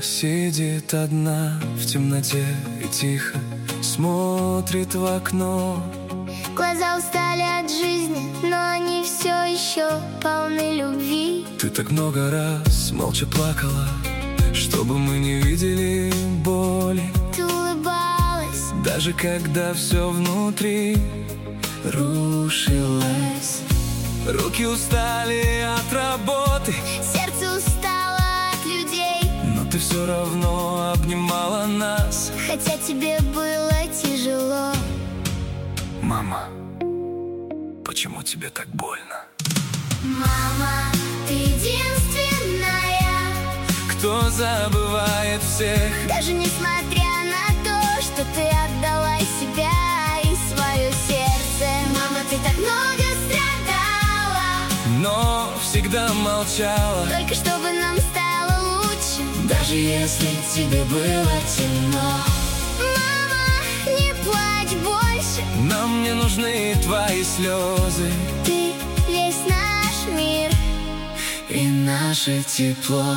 сидит одна в темноте и тихо смотрит в окно. Глаза устали от жизни, но они все еще полны любви. Ты так много раз молча плакала, чтобы мы не видели боли. Ты улыбалась, даже когда все внутри рушилось. Руки устали от работы, сердце устало от людей, но ты все равно обнимала нас, хотя тебе было тяжело. Мама, почему тебе так больно? Мама, ты единственная, кто забывает всех, даже несмотря на то, что ты отдала себя и свое сердце. Мама, ты так много страдала, но всегда молчала, только чтобы нам стало лучше, даже если тебе было темно. Мама, не плачь больше, нам не нужны твои слезы, ты весь наш мир и наше тепло.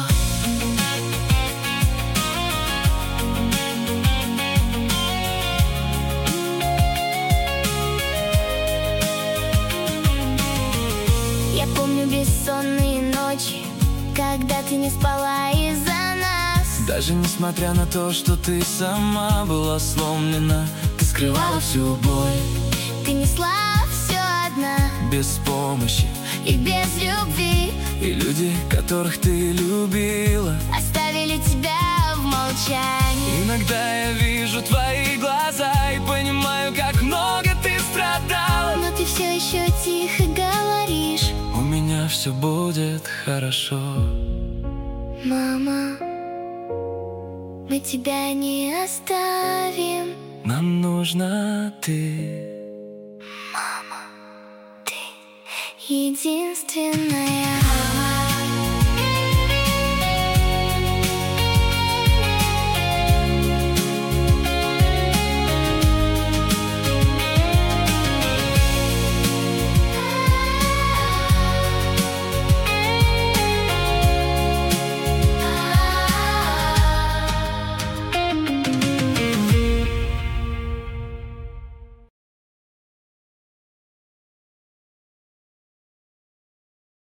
Я помню бессонные ночи, когда ты не спала из-за нас. Даже несмотря на то, что ты сама была сломлена, ты скрывала всю боль, ты несла все одна, без помощи и без любви. И люди, которых ты любила, оставили тебя в молчании. Иногда я вижу твои глаза и понимаю, как много ты страдала, но ты все еще тихо говоришь: у меня все будет хорошо. Мама, мы тебя не оставим. Нам нужна ты. Мама, ты единственная.